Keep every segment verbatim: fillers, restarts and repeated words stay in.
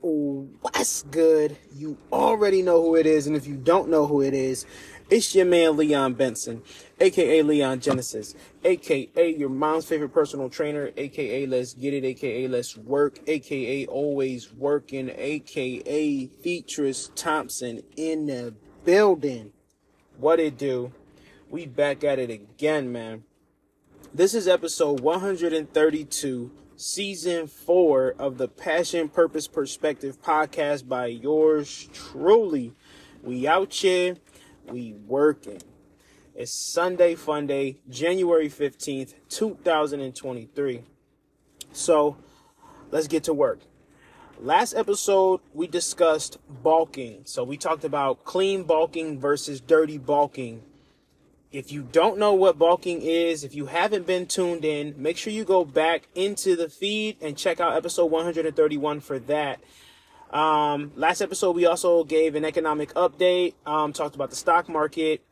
What's good? You already know who it is, and if you don't know who it is, it's your man Leon Benson, aka Leon Genesis, aka your mom's favorite personal trainer, aka Let's Get It, aka Let's Work, aka Always Working, aka Featrice Thompson in the building. What it do? We back at it again, man. This is episode one hundred thirty-two. Season four of the Passion, Purpose, Perspective podcast by yours truly. We out here, we working. It's Sunday Fun Day, January fifteenth, two thousand twenty-three. So, let's get to work. Last episode, we discussed bulking. So, we talked about clean bulking versus dirty bulking. If you don't know what bulking is, if you haven't been tuned in, make sure you go back into the feed and check out episode one hundred thirty-one for that. Um, last episode, we also gave an economic update, um, talked about the stock market,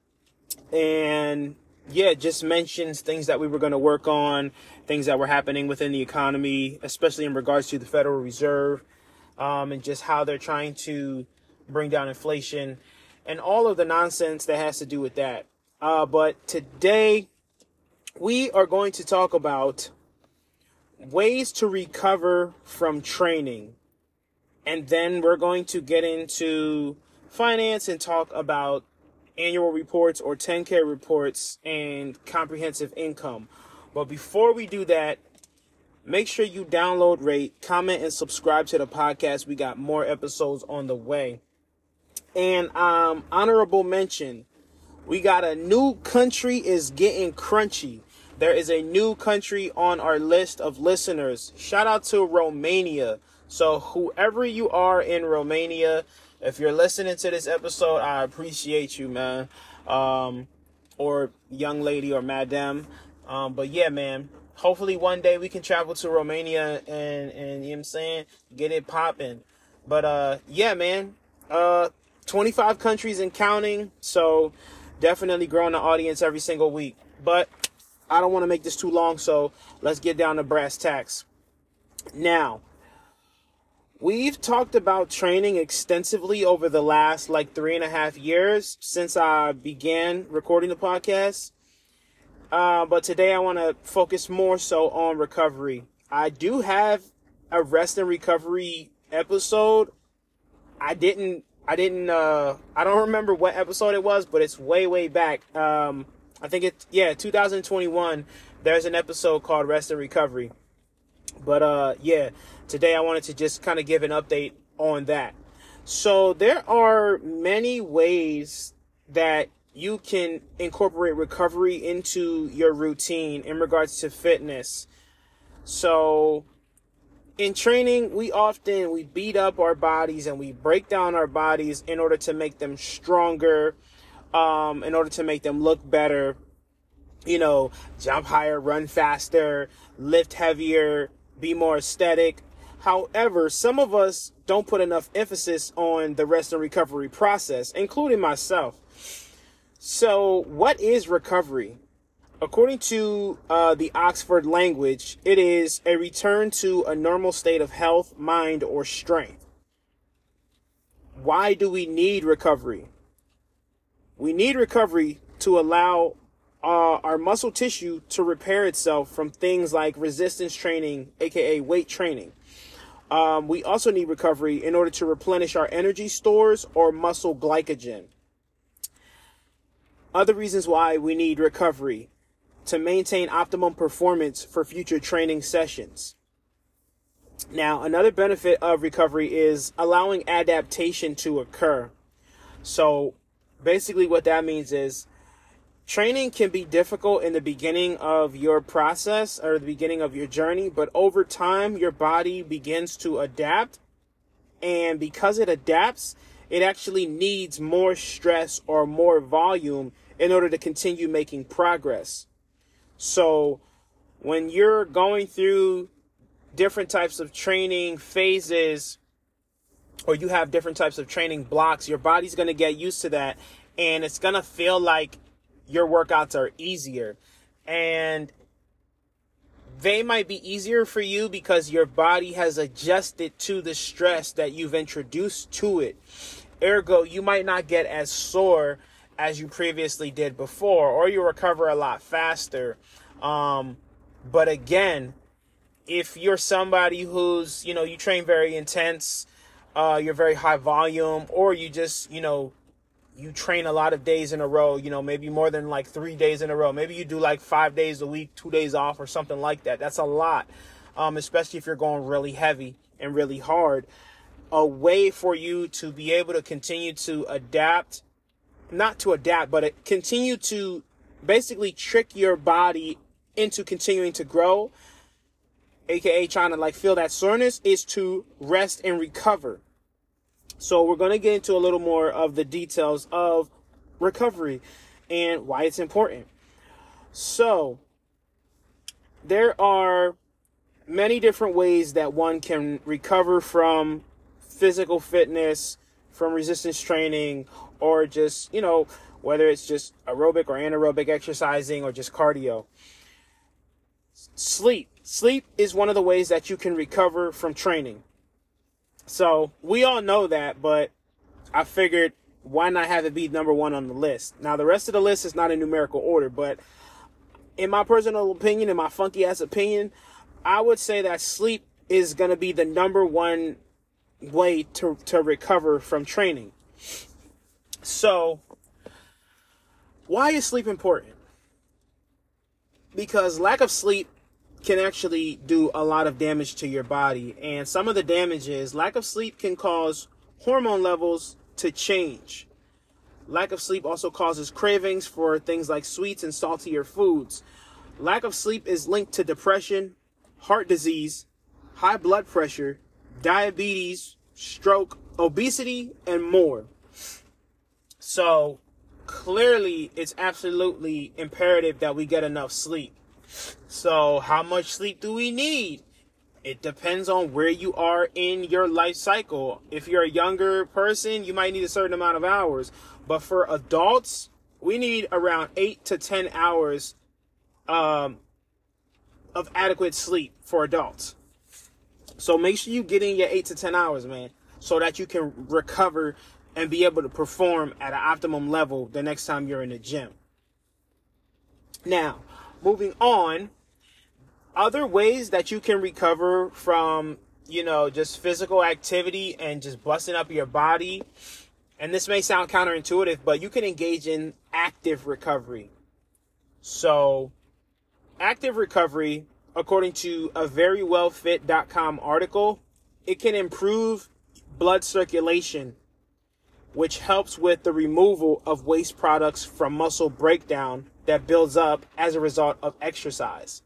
and yeah, just mentions things that we were going to work on, things that were happening within the economy, especially in regards to the Federal Reserve, um, and just how they're trying to bring down inflation and all of the nonsense that has to do with that. Uh, but today we are going to talk about ways to recover from training. And then we're going to get into finance and talk about annual reports or ten K reports and comprehensive income. But before we do that, make sure you download, rate, comment, and subscribe to the podcast. We got more episodes on the way. And um, honorable mention. We got a new country is getting crunchy. There is a new country on our list of listeners. Shout out to Romania. So whoever you are in Romania, if you're listening to this episode, I appreciate you, man. Um, or young lady or madam. Um, but yeah, man, hopefully one day we can travel to Romania and, and you know what I'm saying, get it popping. But uh, yeah, man, uh, twenty-five countries and counting. So definitely growing the audience every single week. But I don't want to make this too long, so let's get down to brass tacks. Now, we've talked about training extensively over the last like three and a half years since I began recording the podcast. Uh, but today I want to focus more so on recovery. I do have a rest and recovery episode. I didn't I didn't, uh, I don't remember what episode it was, but it's way, way back. Um, I think it's, yeah, two thousand twenty-one, there's an episode called Rest and Recovery. But, uh, yeah, today I wanted to just kind of give an update on that. So there are many ways that you can incorporate recovery into your routine in regards to fitness. So in training, we often, we beat up our bodies and we break down our bodies in order to make them stronger, um, in order to make them look better, you know, jump higher, run faster, lift heavier, be more aesthetic. However, some of us don't put enough emphasis on the rest and recovery process, including myself. So what is recovery? According to uh, the Oxford language, it is a return to a normal state of health, mind, or strength. Why do we need recovery? We need recovery to allow uh, our muscle tissue to repair itself from things like resistance training, aka weight training. Um, we also need recovery in order to replenish our energy stores or muscle glycogen. Other reasons why we need recovery: to maintain optimum performance for future training sessions. Now, another benefit of recovery is allowing adaptation to occur. So basically what that means is training can be difficult in the beginning of your process or the beginning of your journey, but over time, your body begins to adapt. And because it adapts, it actually needs more stress or more volume in order to continue making progress. So when you're going through different types of training phases, or you have different types of training blocks, your body's going to get used to that. And it's going to feel like your workouts are easier. And they might be easier for you because your body has adjusted to the stress that you've introduced to it. Ergo, you might not get as sore as you previously did before, or you recover a lot faster. Um, but again, if you're somebody who's, you know, you train very intense, uh, you're very high volume, or you just, you know, you train a lot of days in a row, you know, maybe more than like three days in a row. Maybe you do like five days a week, two days off or something like that. That's a lot, um, especially if you're going really heavy and really hard. A way for you to be able to continue to adapt, not to adapt, but continue to basically trick your body into continuing to grow, aka trying to like feel that soreness, is to rest and recover. So we're going to get into a little more of the details of recovery and why it's important. So there are many different ways that one can recover from physical fitness, from resistance training, or just, you know, whether it's just aerobic or anaerobic exercising or just cardio. Sleep. Sleep is one of the ways that you can recover from training. So we all know that, but I figured why not have it be number one on the list? Now, the rest of the list is not in numerical order, but in my personal opinion, in my funky ass opinion, I would say that sleep is going to be the number one way to, to recover from training. So why is sleep important? Because lack of sleep can actually do a lot of damage to your body. And some of the damage is lack of sleep can cause hormone levels to change. Lack of sleep also causes cravings for things like sweets and saltier foods. Lack of sleep is linked to depression, heart disease, high blood pressure, diabetes, stroke, obesity, and more. So clearly it's absolutely imperative that we get enough sleep. So how much sleep do we need? It depends on where you are in your life cycle. If you're a younger person, you might need a certain amount of hours. But for adults, we need around eight to ten hours um, of adequate sleep for adults. So make sure you get in your eight to ten hours, man, so that you can recover and be able to perform at an optimum level the next time you're in the gym. Now, moving on, other ways that you can recover from, you know, just physical activity and just busting up your body. And this may sound counterintuitive, but you can engage in active recovery. So active recovery, according to a very well fit dot com article, it can improve blood circulation, which helps with the removal of waste products from muscle breakdown that builds up as a result of exercise.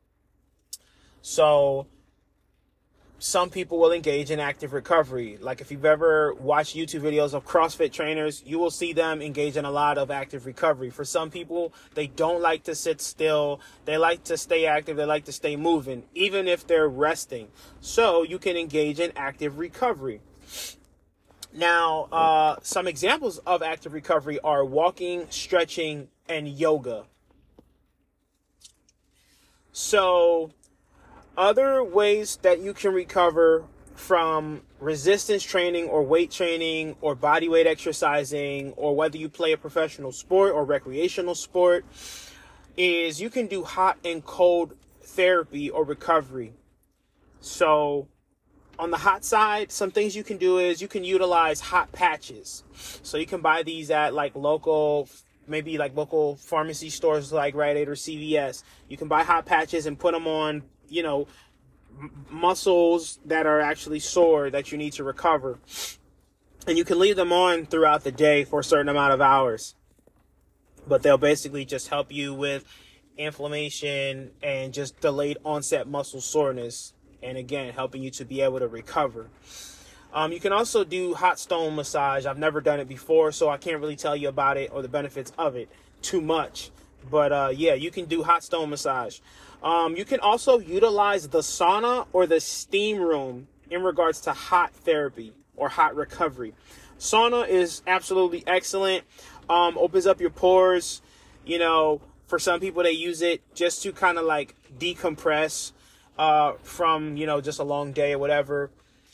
So some people will engage in active recovery. Like if you've ever watched YouTube videos of CrossFit trainers, you will see them engage in a lot of active recovery. For some people, they don't like to sit still. They like to stay active. They like to stay moving, even if they're resting. So you can engage in active recovery. Now, uh, some examples of active recovery are walking, stretching, and yoga. So other ways that you can recover from resistance training or weight training or body weight exercising, or whether you play a professional sport or recreational sport, is you can do hot and cold therapy or recovery. So on the hot side, some things you can do is you can utilize hot patches. So you can buy these at like local, maybe like local pharmacy stores like Rite Aid or C V S. You can buy hot patches and put them on, you know, m- muscles that are actually sore that you need to recover. And you can leave them on throughout the day for a certain amount of hours. But they'll basically just help you with inflammation and just delayed onset muscle soreness. And again, helping you to be able to recover. Um, you can also do hot stone massage. I've never done it before, so I can't really tell you about it or the benefits of it too much. But uh, yeah, you can do hot stone massage. Um, you can also utilize the sauna or the steam room in regards to hot therapy or hot recovery. Sauna is absolutely excellent. Um, opens up your pores, you know, For some people, they use it just to kind of like decompress uh, from, you know, just a long day or whatever.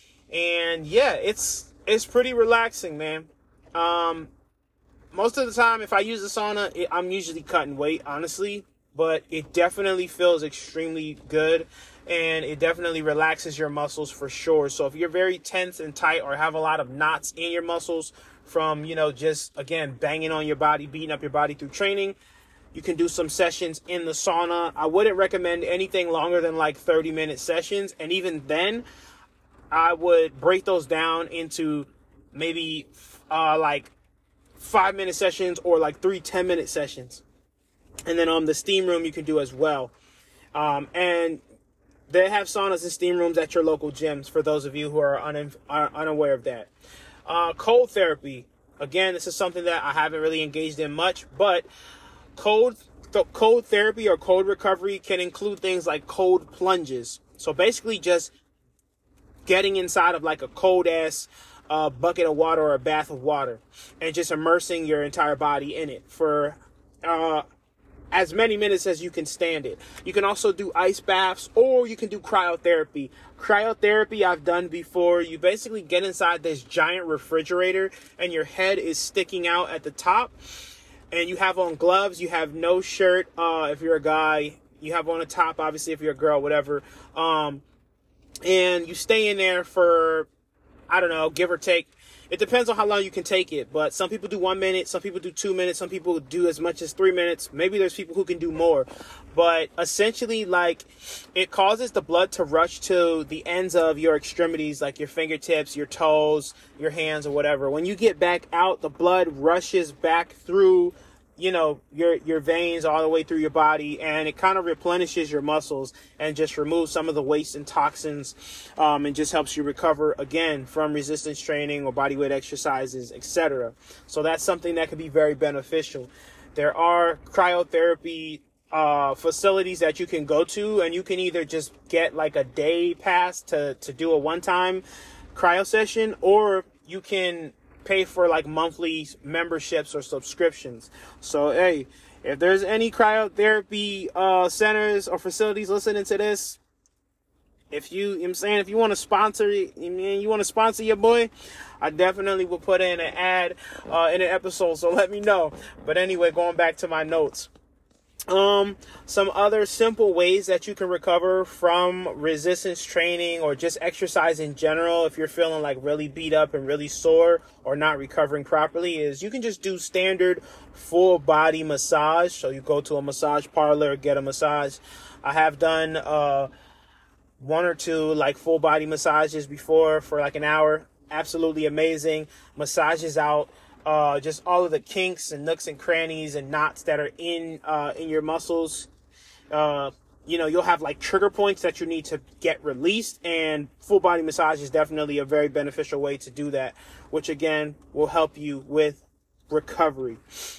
And yeah, it's it's pretty relaxing, man. Um, most of the time, if I use the sauna, it, I'm usually cutting weight, honestly. But it definitely feels extremely good. And it definitely relaxes your muscles for sure. So if you're very tense and tight or have a lot of knots in your muscles from, you know, just, again, banging on your body, beating up your body through training, you can do some sessions in the sauna. I wouldn't recommend anything longer than like thirty minute sessions. And even then, I would break those down into maybe uh, like five minute sessions or like three ten minute sessions. And then on um, the steam room you can do as well. Um, and they have saunas and steam rooms at your local gyms for those of you who are, un- are unaware of that. Uh, cold therapy. Again, this is something that I haven't really engaged in much, but cold, th- cold therapy or cold recovery can include things like cold plunges. So basically just getting inside of like a cold ass uh, bucket of water or a bath of water and just immersing your entire body in it for uh, as many minutes as you can stand it. You can also do ice baths, or you can do cryotherapy. Cryotherapy I've done before. You basically get inside this giant refrigerator and your head is sticking out at the top, and you have on gloves, you have no shirt uh, if you're a guy, you have on a top obviously if you're a girl, whatever. Um, and you stay in there for, I don't know, give or take. It depends on how long you can take it, but some people do one minute, some people do two minutes, some people do as much as three minutes. Maybe there's people who can do more, but essentially, like, it causes the blood to rush to the ends of your extremities, like your fingertips, your toes, your hands, or whatever. When you get back out, the blood rushes back through, you know, your your veins all the way through your body, and it kind of replenishes your muscles and just removes some of the waste and toxins, um, and just helps you recover again from resistance training or bodyweight exercises, et cetera. So that's something that can be very beneficial. There are cryotherapy uh, facilities that you can go to, and you can either just get like a day pass to to do a one-time cryo session, or you can pay for like monthly memberships or subscriptions. So hey, if there's any cryotherapy uh centers or facilities listening to this, if you, you know what I'm saying, if you want to sponsor, you mean you want to sponsor your boy, I definitely will put in an ad uh in an episode, so let me know. But anyway, going back to my notes. Um, some other simple ways that you can recover from resistance training or just exercise in general, if you're feeling like really beat up and really sore or not recovering properly, is you can just do standard full body massage. So you go to a massage parlor, get a massage. I have done uh one or two like full body massages before for like an hour. Absolutely amazing. Massages out Uh, just all of the kinks and nooks and crannies and knots that are in uh, in your muscles. Uh, you know, you'll have like trigger points that you need to get released, and full body massage is definitely a very beneficial way to do that, which again will help you with recovery.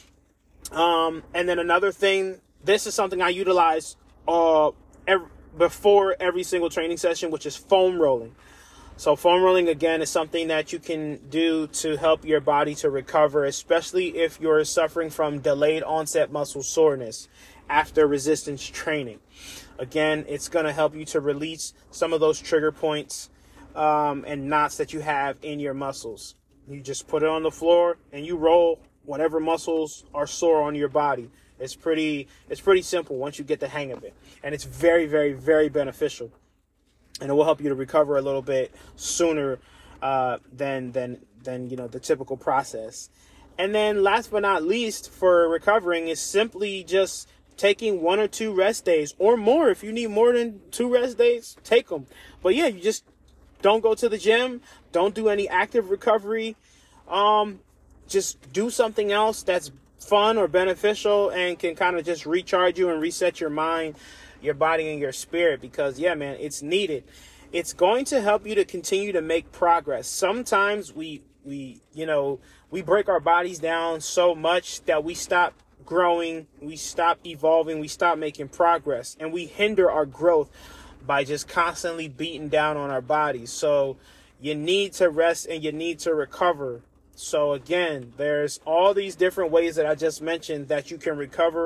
Um, and then another thing, this is something I utilize uh, every, before every single training session, which is foam rolling. So foam rolling, again, is something that you can do to help your body to recover, especially if you're suffering from delayed onset muscle soreness after resistance training. Again, it's going to help you to release some of those trigger points um, and knots that you have in your muscles. You just put it on the floor and you roll whatever muscles are sore on your body. It's pretty, it's pretty simple once you get the hang of it. And it's very, very, very beneficial. And it will help you to recover a little bit sooner uh, than than than you know the typical process. And then, last but not least, for recovering is simply just taking one or two rest days or more. If you need more than two rest days, take them. But yeah, you just don't go to the gym. Don't do any active recovery. Um, just do something else that's fun or beneficial and can kind of just recharge you and reset your mind, your body, and your spirit, because yeah, man, it's needed. It's going to help you to continue to make progress. Sometimes we we you know we break our bodies down so much that we stop growing, we stop evolving, we stop making progress, and we hinder our growth by just constantly beating down on our bodies. So you need to rest and you need to recover. So again, there's all these different ways that I just mentioned that you can recover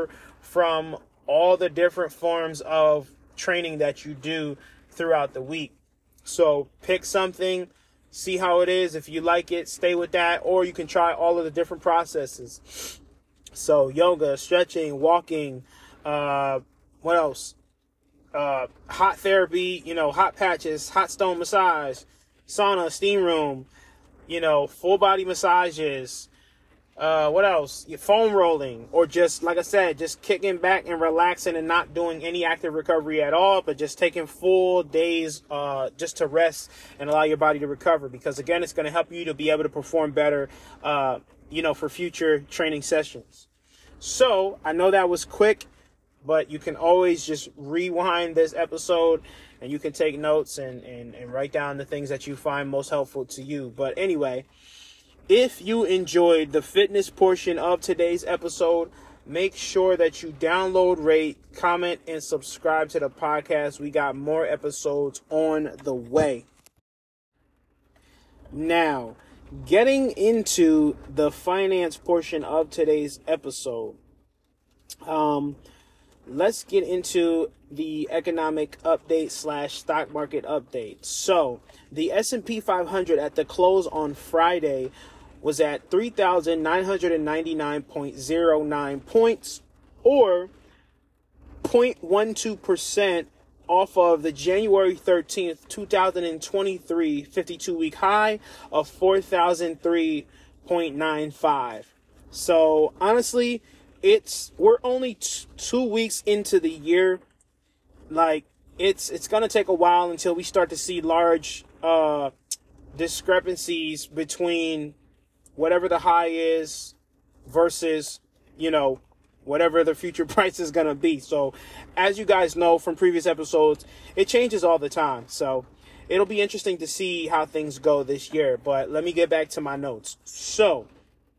from all the different forms of training that you do throughout the week. So pick something, see how it is. If you like it, stay with that, or you can try all of the different processes. So yoga, stretching, walking, uh, what else? Uh, hot therapy, you know, hot patches, hot stone massage, sauna, steam room, you know, full body massages. Uh, what else? Foam rolling, or just, like I said, just kicking back and relaxing and not doing any active recovery at all, but just taking full days uh, just to rest and allow your body to recover. Because, again, it's going to help you to be able to perform better, uh, you know, for future training sessions. So I know that was quick, but you can always just rewind this episode and you can take notes and, and, and write down the things that you find most helpful to you. But anyway, if you enjoyed the fitness portion of today's episode, make sure that you download, rate, comment, and subscribe to the podcast. We got more episodes on the way. Now, getting into the finance portion of today's episode, um, let's get into the economic update slash stock market update. So, the S and P five hundred at the close on Friday was at three thousand nine hundred ninety-nine point zero nine points, or zero point one two percent off of the January thirteenth, twenty twenty-three fifty-two week high of four thousand three point nine five. So honestly, it's we're only t- two weeks into the year. Like, it's it's gonna take a while until we start to see large uh, discrepancies between whatever the high is versus, you know, whatever the future price is going to be. So as you guys know from previous episodes, it changes all the time. So it'll be interesting to see how things go this year. But let me get back to my notes. So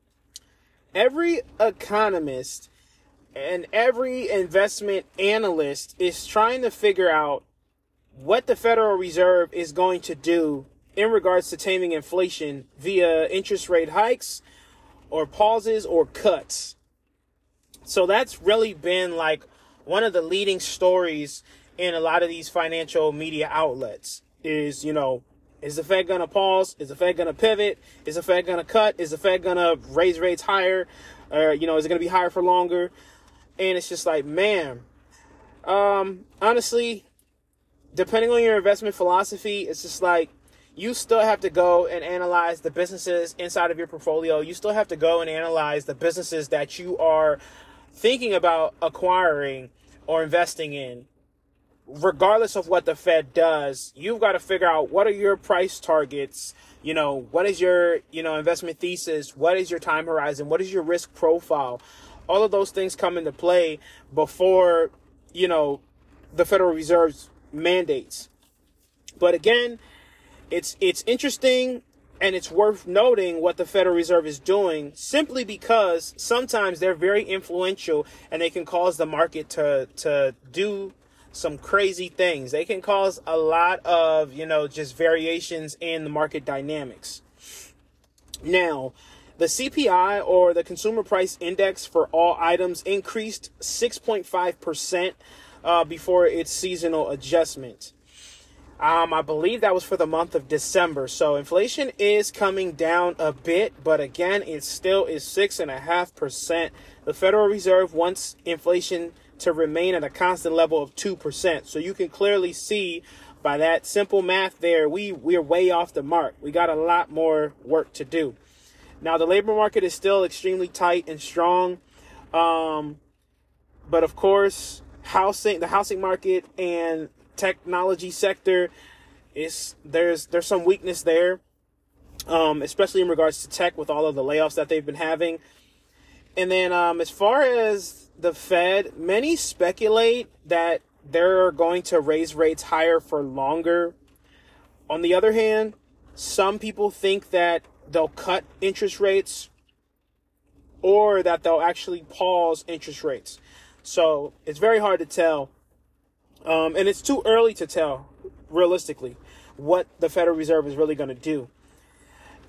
every economist and every investment analyst is trying to figure out what the Federal Reserve is going to do in regards to taming inflation via interest rate hikes or pauses or cuts. So that's really been like one of the leading stories in a lot of these financial media outlets is, you know, is the Fed going to pause? Is the Fed going to pivot? Is the Fed going to cut? Is the Fed going to raise rates higher? Or, you know, is it going to be higher for longer? And it's just like, man, um, honestly, depending on your investment philosophy, it's just like, you still have to go and analyze the businesses inside of your portfolio. You still have to go and analyze the businesses that you are thinking about acquiring or investing in. Regardless of what the Fed does, you've got to figure out what are your price targets, you know, what is your, you know, investment thesis, what is your time horizon, what is your risk profile. All of those things come into play before, you know, the Federal Reserve's mandates. But again, It's it's interesting and it's worth noting what the Federal Reserve is doing simply because sometimes they're very influential and they can cause the market to to do some crazy things. They can cause a lot of, you know, just variations in the market dynamics. Now, the C P I, or the Consumer Price Index for all items, increased six point five percent uh, before its seasonal adjustment. Um, I believe that was for the month of December. So inflation is coming down a bit, but again, it still is six and a half percent. The Federal Reserve wants inflation to remain at a constant level of two percent. So you can clearly see by that simple math there, we, we're way off the mark. We got a lot more work to do. Now, the labor market is still extremely tight and strong. Um, but of course, housing, the housing market and technology sector is there's there's some weakness there, um, especially in regards to tech with all of the layoffs that they've been having. And then um, as far as the Fed, many speculate that they're going to raise rates higher for longer. On the other hand, some people think that they'll cut interest rates or that they'll actually pause interest rates. So it's very hard to tell. Um, and it's too early to tell, realistically, what the Federal Reserve is really going to do.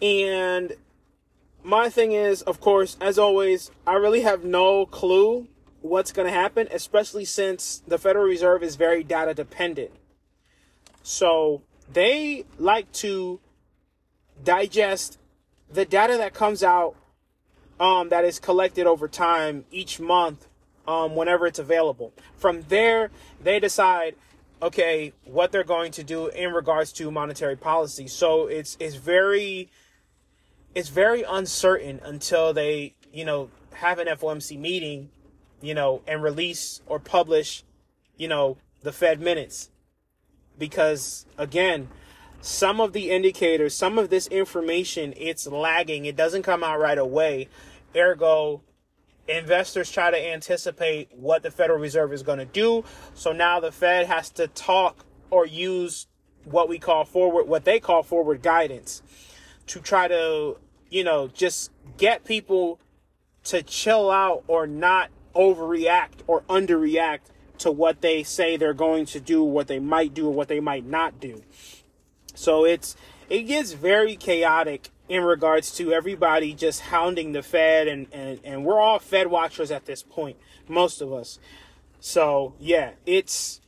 And my thing is, of course, as always, I really have no clue what's going to happen, especially since the Federal Reserve is very data dependent. So they like to digest the data that comes out um, that is collected over time each month, um, whenever it's available. From there, they decide, okay, what they're going to do in regards to monetary policy. So it's it's very it's very uncertain until they, you know, have an F O M C meeting, you know, and release or publish, you know, the Fed minutes. Because again, some of the indicators, some of this information, it's lagging. It doesn't come out right away. Ergo, investors try to anticipate what the Federal Reserve is going to do. So now the Fed has to talk or use what we call forward, what they call forward guidance, to try to, you know, just get people to chill out or not overreact or underreact to what they say they're going to do, what they might do, or what they might not do. So it's it gets very chaotic in regards to everybody just hounding the Fed, and, and, and we're all Fed watchers at this point, most of us. So yeah, it's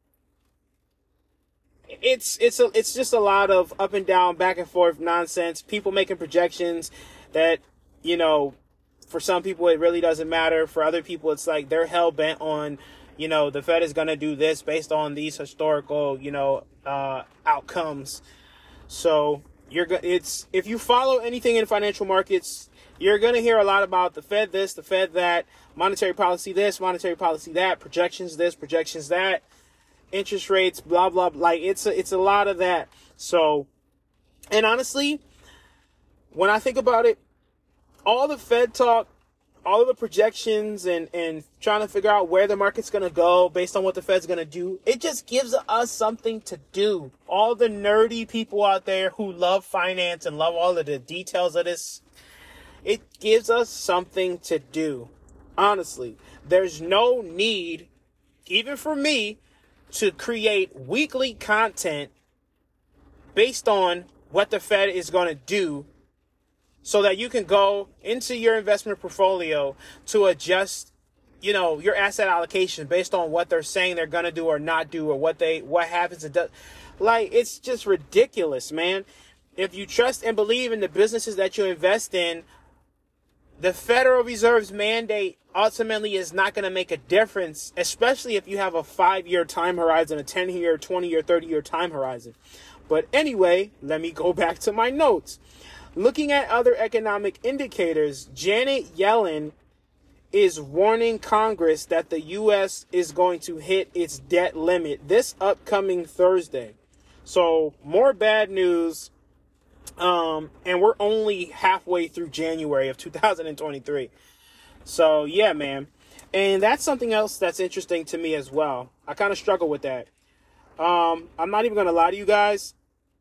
it's it's a, it's just a lot of up and down, back and forth nonsense. People making projections that, you know, for some people it really doesn't matter. For other people, it's like they're hell bent on, you know, the Fed is going to do this based on these historical, you know, uh, outcomes. So you're go- it's if you follow anything in financial markets, you're going to hear a lot about the Fed this, the Fed that, monetary policy this, monetary policy that, projections this, projections that, interest rates, blah, blah, blah. Like it's a, it's a lot of that. So, and honestly, when I think about it, all the Fed talk, all of the projections and, and trying to figure out where the market's going to go based on what the Fed's going to do, it just gives us something to do. All the nerdy people out there who love finance and love all of the details of this, it gives us something to do. Honestly, there's no need, even for me, to create weekly content based on what the Fed is going to do, so that you can go into your investment portfolio to adjust, you know, your asset allocation based on what they're saying they're going to do or not do, or what they, what happens. It does. Like, it's just ridiculous, man. If you trust and believe in the businesses that you invest in, the Federal Reserve's mandate ultimately is not going to make a difference, especially if you have a five-year time horizon, a ten-year, twenty-year, thirty-year time horizon. But anyway, let me go back to my notes. Looking at other economic indicators, Janet Yellen is warning Congress that the U S is going to hit its debt limit this upcoming Thursday. So more bad news. Um, and we're only halfway through January of two thousand twenty-three. So yeah, man. And that's something else that's interesting to me as well. I kind of struggle with that. Um, I'm not even going to lie to you guys.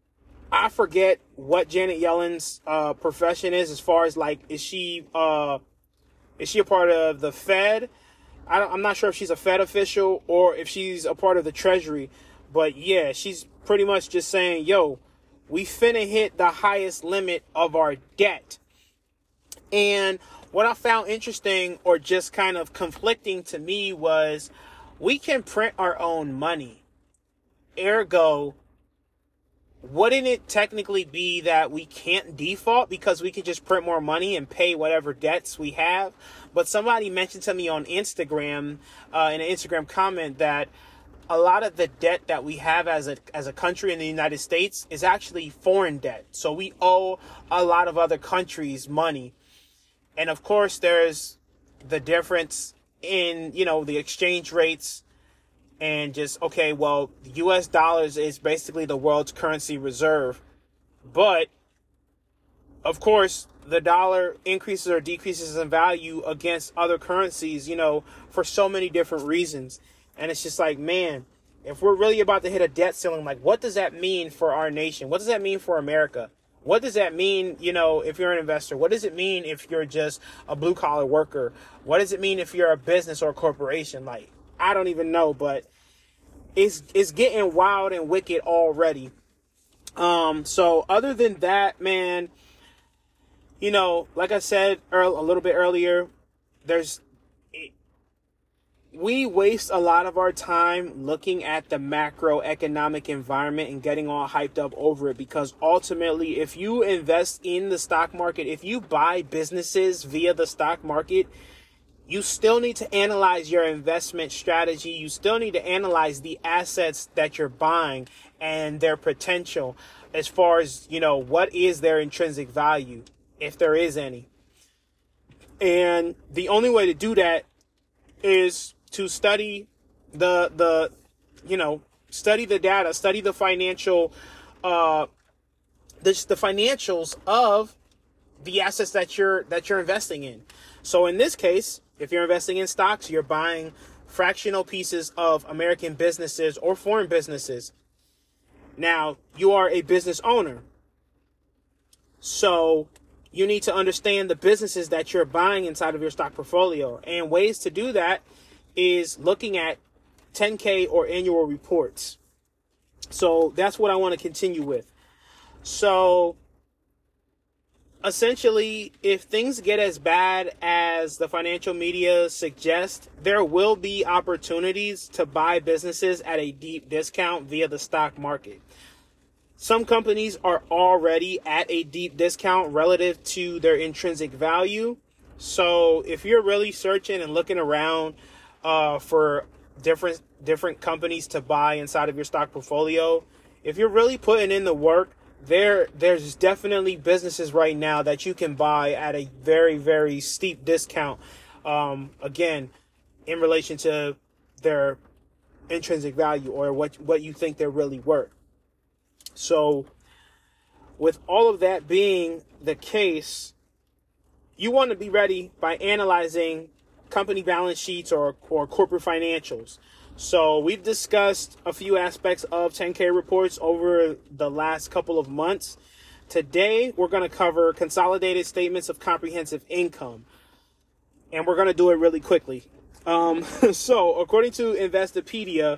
I forget what Janet Yellen's uh, profession is, as far as like, is she uh, is she a part of the Fed? I don't, I'm not sure if she's a Fed official or if she's a part of the Treasury. But yeah, she's pretty much just saying, yo, we finna hit the highest limit of our debt. And what I found interesting, or just kind of conflicting to me, was we can print our own money. Ergo, wouldn't it technically be that we can't default because we can just print more money and pay whatever debts we have? But somebody mentioned to me on Instagram, uh, in an Instagram comment, that a lot of the debt that we have as a as a country in the United States is actually foreign debt. So we owe a lot of other countries money. And of course, there's the difference in, you know, the exchange rates. And just, okay, well, the U S dollars is basically the world's currency reserve. But, of course, the dollar increases or decreases in value against other currencies, you know, for so many different reasons. And it's just like, man, if we're really about to hit a debt ceiling, like, what does that mean for our nation? What does that mean for America? What does that mean, you know, if you're an investor? What does it mean if you're just a blue-collar worker? What does it mean if you're a business or a corporation? Like, I don't even know, but it's it's getting wild and wicked already. Um, so other than that, man, you know, like I said earl- a little bit earlier, there's we waste a lot of our time looking at the macroeconomic environment and getting all hyped up over it, because ultimately, if you invest in the stock market, if you buy businesses via the stock market, you still need to analyze your investment strategy. You still need to analyze the assets that you're buying and their potential as far as, you know, what is their intrinsic value, if there is any. And the only way to do that is to study the, the, you know, study the data, study the financial, uh, the, the financials of the assets that you're, that you're investing in. So in this case, if you're investing in stocks, you're buying fractional pieces of American businesses or foreign businesses. Now, you are a business owner. So you need to understand the businesses that you're buying inside of your stock portfolio. And ways to do that is looking at ten K or annual reports. So that's what I want to continue with. So essentially, if things get as bad as the financial media suggests, there will be opportunities to buy businesses at a deep discount via the stock market. Some companies are already at a deep discount relative to their intrinsic value. So if you're really searching and looking around uh, for different different companies to buy inside of your stock portfolio, if you're really putting in the work, There, there's definitely businesses right now that you can buy at a very, very steep discount. Um, again, in relation to their intrinsic value or what, what you think they're really worth. So with all of that being the case, you want to be ready by analyzing company balance sheets or, or corporate financials. So we've discussed a few aspects of ten K reports over the last couple of months. Today, we're going to cover consolidated statements of comprehensive income. And we're going to do it really quickly. Um, so according to Investopedia,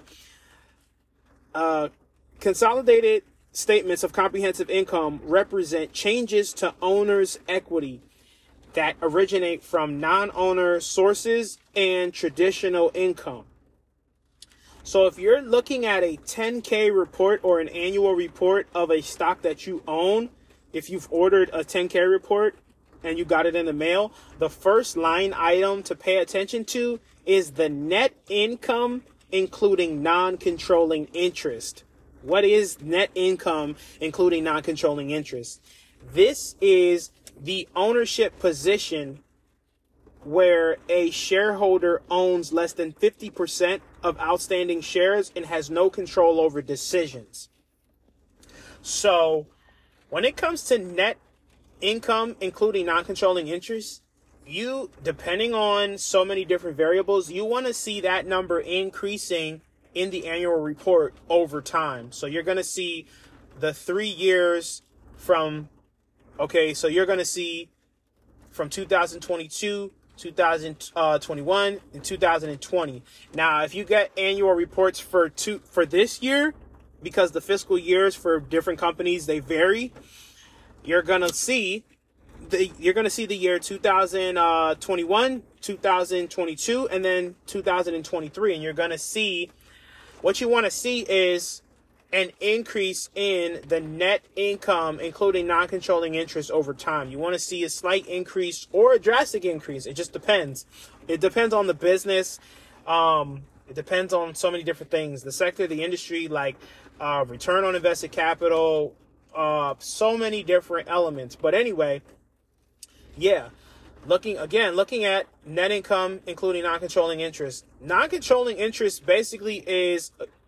uh, consolidated statements of comprehensive income represent changes to owners' equity that originate from non-owner sources and traditional income. So if you're looking at a ten K report or an annual report of a stock that you own, if you've ordered a ten K report and you got it in the mail, the first line item to pay attention to is the net income, including non-controlling interest. What is net income, including non-controlling interest? This is the ownership position where a shareholder owns less than fifty percent of outstanding shares and has no control over decisions. So when it comes to net income, including non-controlling interest, you, depending on so many different variables, you want to see that number increasing in the annual report over time. So you're going to see the three years from, okay, so you're going to see from two thousand twenty-two, two thousand twenty-one, and two thousand twenty. Now, if you get annual reports for two for this year, because the fiscal years for different companies, they vary, you're gonna see the you're gonna see the year two thousand twenty-one, two thousand twenty-two, and then two thousand twenty-three, and you're gonna see what you want to see is an increase in the net income, including non-controlling interest over time. You want to see a slight increase or a drastic increase. It just depends. It depends on the business. Um, it depends on so many different things. The sector, the industry, like uh, return on invested capital, uh, so many different elements. But anyway, yeah, looking again, looking at net income, including non-controlling interest. Non-controlling interest basically is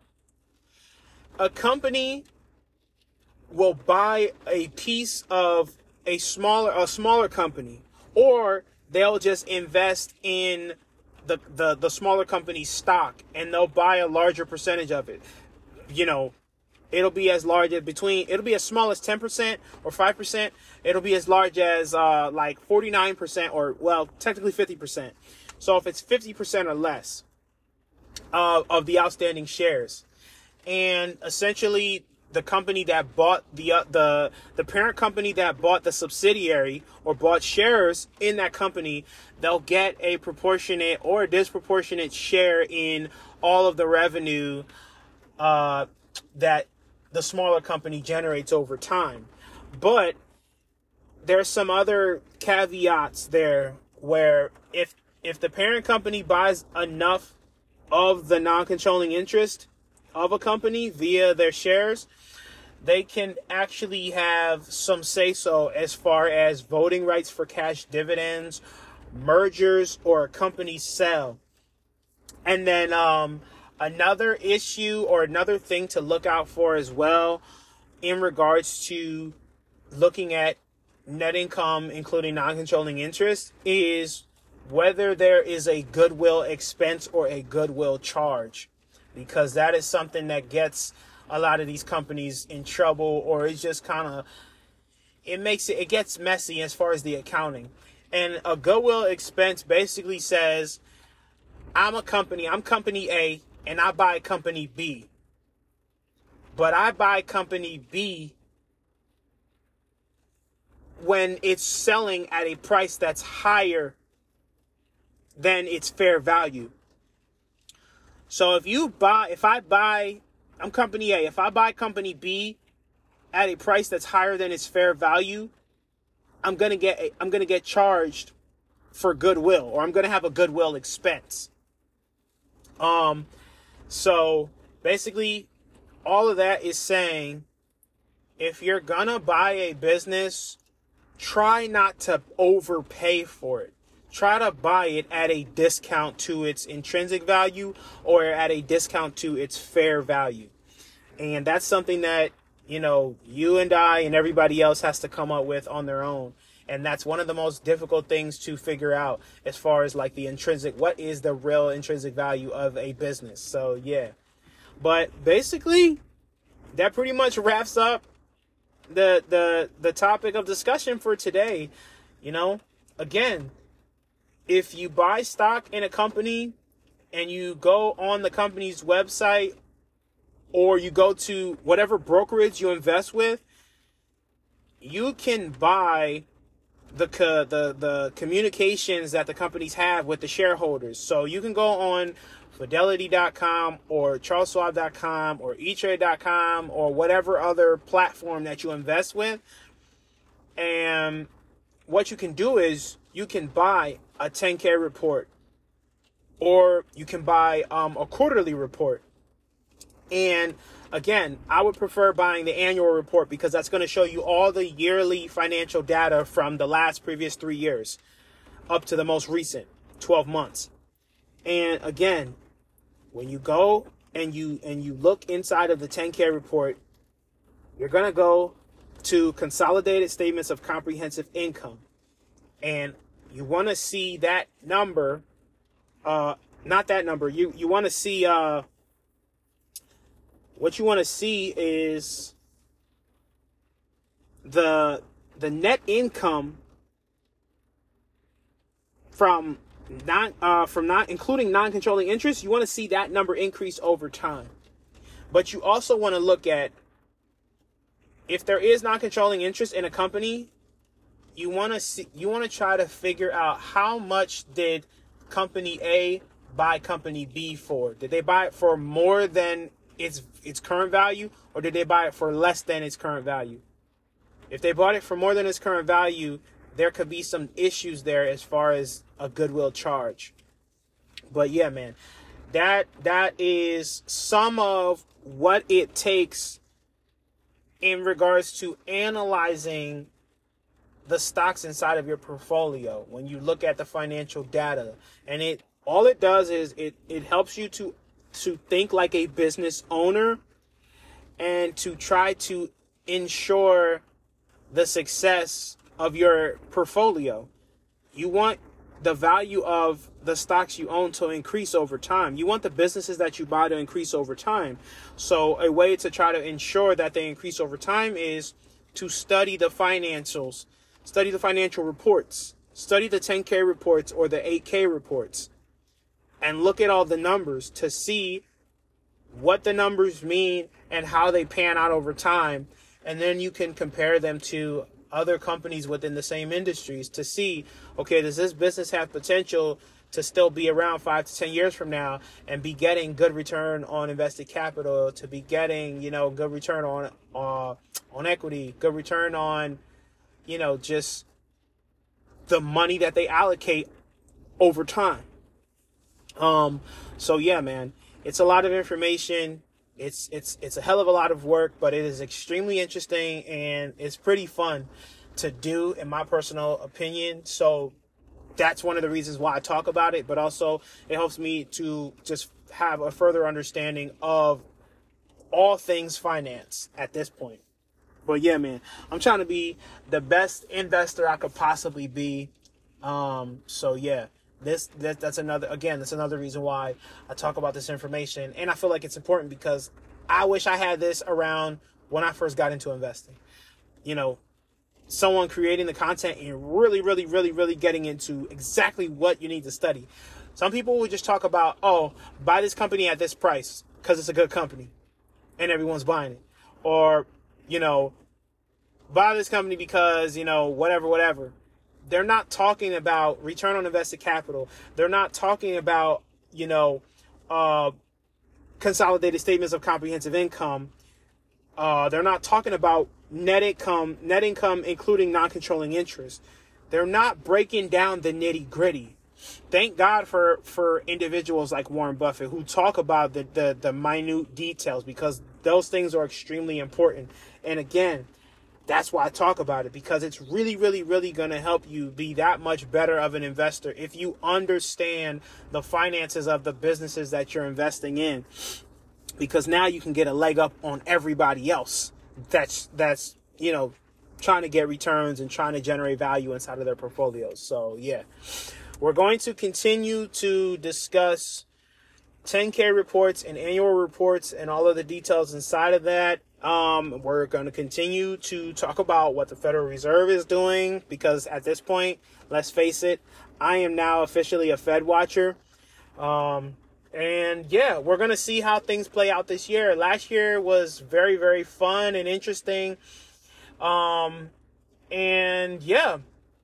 a company will buy a piece of a smaller a smaller company, or they'll just invest in the, the, the smaller company's stock and they'll buy a larger percentage of it. You know, it'll be as large as between, it'll be as small as ten percent or five percent. It'll be as large as uh, like forty-nine percent or, well, technically fifty percent. So if it's fifty percent or less uh, of the outstanding shares. And essentially, the company that bought the uh, the the parent company that bought the subsidiary or bought shares in that company, they'll get a proportionate or a disproportionate share in all of the revenue uh, that the smaller company generates over time. But there's some other caveats there where if if the parent company buys enough of the non-controlling interest of a company via their shares, they can actually have some say-so as far as voting rights for cash dividends, mergers, or a company sale. And then um, another issue or another thing to look out for as well in regards to looking at net income, including non-controlling interest, is whether there is a goodwill expense or a goodwill charge, because that is something that gets a lot of these companies in trouble, or it's just kind of, it makes it, it gets messy as far as the accounting. And a goodwill expense basically says, I'm a company, I'm company A, and I buy company B. But I buy company B when it's selling at a price that's higher than its fair value. So if you buy, if I buy, I'm company A, if I buy company B at a price that's higher than its fair value, I'm going to get, a, I'm going to get charged for goodwill, or I'm going to have a goodwill expense. Um, so basically all of that is saying, if you're going to buy a business, try not to overpay for it. Try to buy it at a discount to its intrinsic value or at a discount to its fair value. And that's something that, you know, you and I and everybody else has to come up with on their own. And that's one of the most difficult things to figure out as far as like the intrinsic, what is the real intrinsic value of a business? So, yeah. But basically, that pretty much wraps up the the the topic of discussion for today. You know, again, if you buy stock in a company and you go on the company's website, or you go to whatever brokerage you invest with, you can buy the the the communications that the companies have with the shareholders. So you can go on Fidelity dot com or Charles Schwab dot com or E Trade dot com or whatever other platform that you invest with. And what you can do is you can buy a ten K report, or you can buy um, a quarterly report. And again, I would prefer buying the annual report because that's going to show you all the yearly financial data from the last previous three years up to the most recent twelve months. And again, when you go and you and you look inside of the ten K report, you're going to go to consolidated statements of comprehensive income. And you want to see that number, uh, not that number. You, you want to see, uh, what you want to see is the, the net income from not, uh, from not including non-controlling interest. You want to see that number increase over time. But you also want to look at, if there is non-controlling interest in a company, you want to see, you want to try to figure out how much did company A buy company B for? Did they buy it for more than its its current value, or did they buy it for less than its current value? If they bought it for more than its current value, there could be some issues there as far as a goodwill charge. But yeah, man, that that is some of what it takes in regards to analyzing the stocks inside of your portfolio when you look at the financial data. And it all it does is it it helps you to to think like a business owner and to try to ensure the success of your portfolio. You want the value of the stocks you own to increase over time. You want the businesses that you buy to increase over time. So a way to try to ensure that they increase over time is to study the financials, study the financial reports, study the ten K reports or the eight K reports, and look at all the numbers to see what the numbers mean and how they pan out over time. And then you can compare them to other companies within the same industries to see, okay, does this business have potential to still be around five to ten years from now and be getting good return on invested capital, to be getting, you know, good return on, uh, on equity, good return on, you know, just the money that they allocate over time. Um, so yeah, man, it's a lot of information. It's, it's, it's a hell of a lot of work, but it is extremely interesting and it's pretty fun to do, in my personal opinion. So that's one of the reasons why I talk about it, but also it helps me to just have a further understanding of all things finance at this point. But yeah, man, I'm trying to be the best investor I could possibly be. Um, so yeah, this, that, that's another, again, that's another reason why I talk about this information. And I feel like it's important because I wish I had this around when I first got into investing. You know, someone creating the content and really, really, really, really getting into exactly what you need to study. Some people would just talk about, oh, buy this company at this price because it's a good company and everyone's buying it. Or, you know, buy this company because, you know, whatever, whatever. They're not talking about return on invested capital. They're not talking about, you know, uh, consolidated statements of comprehensive income. Uh, they're not talking about net income, net income, including non-controlling interest. They're not breaking down the nitty gritty. Thank God for, for individuals like Warren Buffett who talk about the, the, the minute details, because those things are extremely important. And again, that's why I talk about it, because it's really, really, really going to help you be that much better of an investor if you understand the finances of the businesses that you're investing in. Because now you can get a leg up on everybody else that's, that's, you know, trying to get returns and trying to generate value inside of their portfolios. So, yeah, we're going to continue to discuss ten K reports and annual reports and all of the details inside of that. Um, we're going to continue to talk about what the Federal Reserve is doing, because at this point, let's face it, I am now officially a Fed watcher. Um, And yeah, we're going to see how things play out this year. Last year was very, very fun and interesting. Um, and yeah,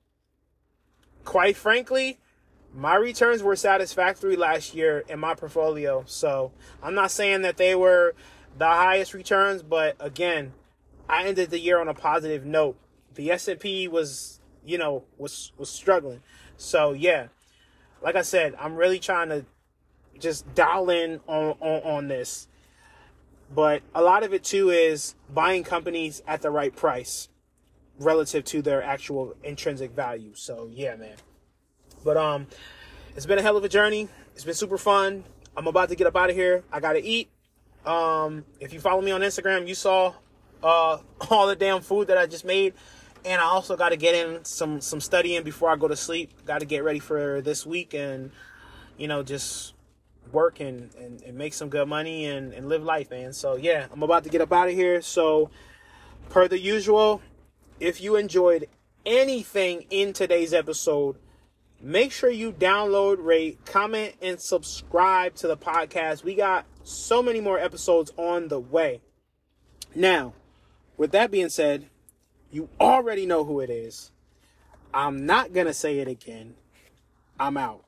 quite frankly, my returns were satisfactory last year in my portfolio. So I'm not saying that they were the highest returns, but again, I ended the year on a positive note. The S and P was, you know, was, was struggling. So yeah, like I said, I'm really trying to just dial in on, on, on this. But a lot of it too is buying companies at the right price relative to their actual intrinsic value. So yeah, man. But um, it's been a hell of a journey. It's been super fun. I'm about to get up out of here. I gotta eat. Um, if you follow me on Instagram, you saw uh all the damn food that I just made. And I also got to get in some some studying before I go to sleep. Got to get ready for this week and, you know, just work and, and, and make some good money and, and live life, man. So yeah, I'm about to get up out of here. So per the usual, if you enjoyed anything in today's episode, make sure you download, rate, comment, and subscribe to the podcast. We got so many more episodes on the way. Now, with that being said, you already know who it is. I'm not going to say it again. I'm out.